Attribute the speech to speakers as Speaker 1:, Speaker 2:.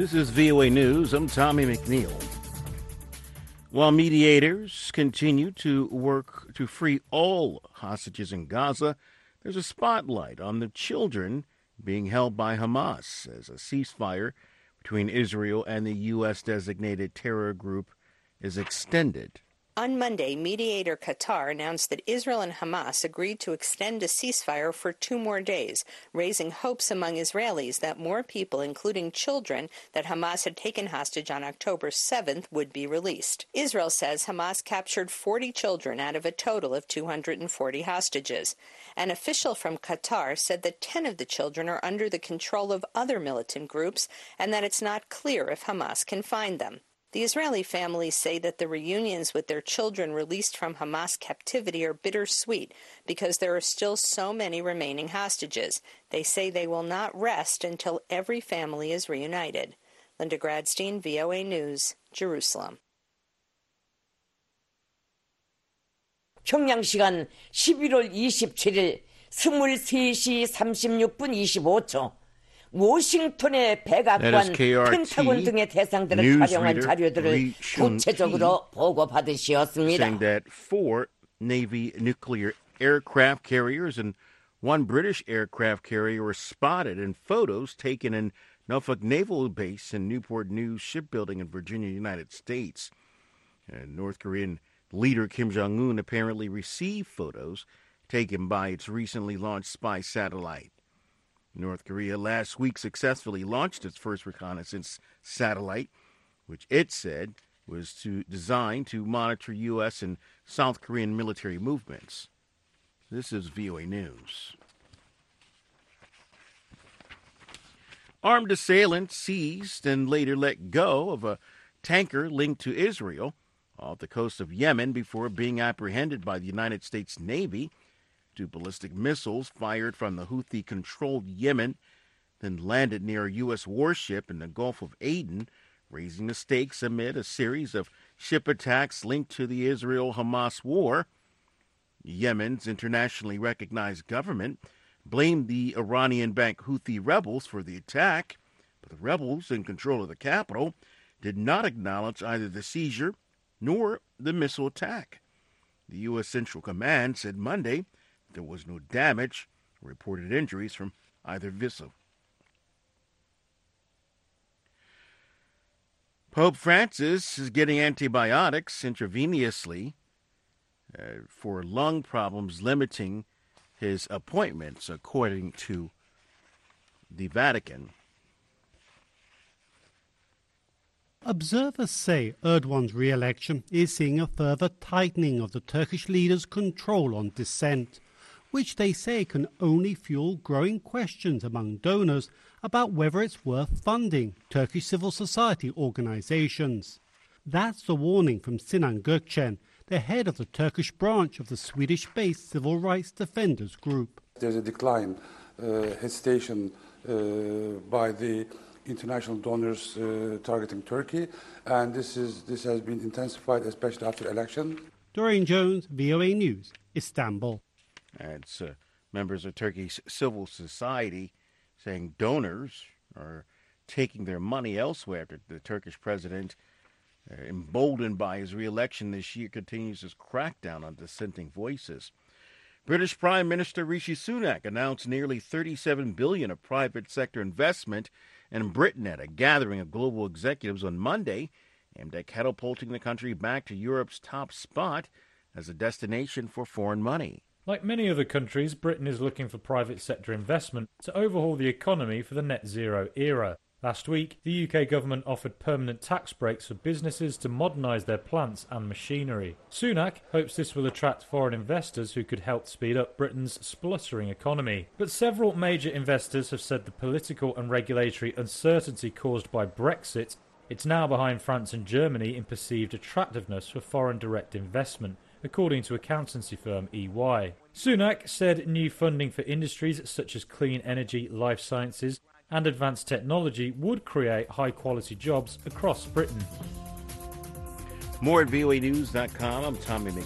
Speaker 1: This is VOA News. I'm Tommy McNeil. While mediators continue to work to free all hostages in Gaza, there's a spotlight on the children being held by Hamas as a ceasefire between Israel and the U.S.-designated terror group is extended.
Speaker 2: On Monday, mediator Qatar announced that Israel and Hamas agreed to extend a ceasefire for 2 more days, raising hopes among Israelis that more people, including children that Hamas had taken hostage on October 7th, would be released. Israel says Hamas captured 40 children out of a total of 240 hostages. An official from Qatar said that 10 of the children are under the control of other militant groups and that it's not clear if Hamas can find them. The Israeli families say that the reunions with their children released from Hamas captivity are bittersweet because there are still so many remaining hostages. They say they will not rest until every family is reunited. Linda Gradstein, VOA News, Jerusalem.
Speaker 3: 평양 시간 11월 27일 23시 36분 25초 워싱턴의 백악관, 펜타곤 등의 대상들을 활용한 자료들을 구체적으로 보고받으시었습니다.
Speaker 1: Saying that 4 Navy nuclear aircraft carriers and 1 British aircraft carrier were spotted in photos taken in Norfolk Naval Base in Newport News Shipbuilding in Virginia, United States. North Korean leader Kim Jong-un apparently received photos taken by its recently launched spy satellite. North Korea last week successfully launched its first reconnaissance satellite, which it said was designed to monitor U.S. and South Korean military movements. This is VOA News. Armed assailants seized and later let go of a tanker linked to Israel off the coast of Yemen before being apprehended by the United States Navy. 2 ballistic missiles fired from the Houthi-controlled Yemen then landed near a U.S. warship in the Gulf of Aden, raising the stakes amid a series of ship attacks linked to the Israel-Hamas war. Yemen's internationally recognized government blamed the Iranian-backed Houthi rebels for the attack, but the rebels in control of the capital did not acknowledge either the seizure nor the missile attack. The U.S. Central Command said Monday there was no damage or reported injuries from either vessel. Pope Francis is getting antibiotics intravenously for lung problems, limiting his appointments, according to the Vatican.
Speaker 4: Observers say Erdogan's re-election is seeing a further tightening of the Turkish leader's control on dissent, which they say can only fuel growing questions among donors about whether it's worth funding Turkish civil society organizations. That's the warning from Sinan Gökçen, the head of the Turkish branch of the Swedish-based civil rights defenders group.
Speaker 5: There's a decline, hesitation by the international donors targeting Turkey, and this has been intensified, especially after election.
Speaker 4: Doreen Jones, VOA News, Istanbul.
Speaker 1: It's members of Turkey's civil society saying donors are taking their money elsewhere after the Turkish president, emboldened by his re-election this year, continues his crackdown on dissenting voices. British Prime Minister Rishi Sunak announced nearly $37 billion of private sector investment in Britain at a gathering of global executives on Monday, aimed at catapulting the country back to Europe's top spot as a destination for foreign money.
Speaker 6: Like many other countries, Britain is looking for private sector investment to overhaul the economy for the net zero era. Last week, the UK government offered permanent tax breaks for businesses to modernise their plants and machinery. Sunak hopes this will attract foreign investors who could help speed up Britain's spluttering economy. But several major investors have said the political and regulatory uncertainty caused by Brexit, it's now behind France and Germany in perceived attractiveness for foreign direct investment, according to accountancy firm EY. Sunak said new funding for industries such as clean energy, life sciences and advanced technology would create high-quality jobs across Britain.
Speaker 1: More at voanews.com. I'm Tommy McNeil.